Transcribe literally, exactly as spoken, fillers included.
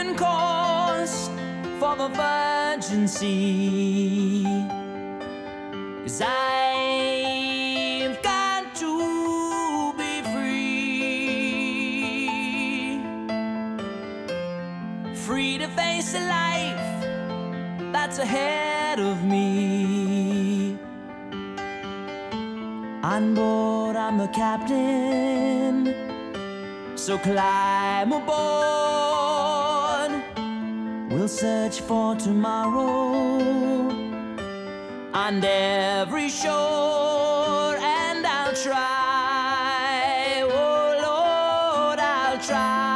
main course for the virgin sea. 'Cause I've got to be free, free to face a life that's ahead of me. On board, I'm the captain, so climb aboard. We'll search for tomorrow on every shore, and I'll try, oh Lord, I'll try.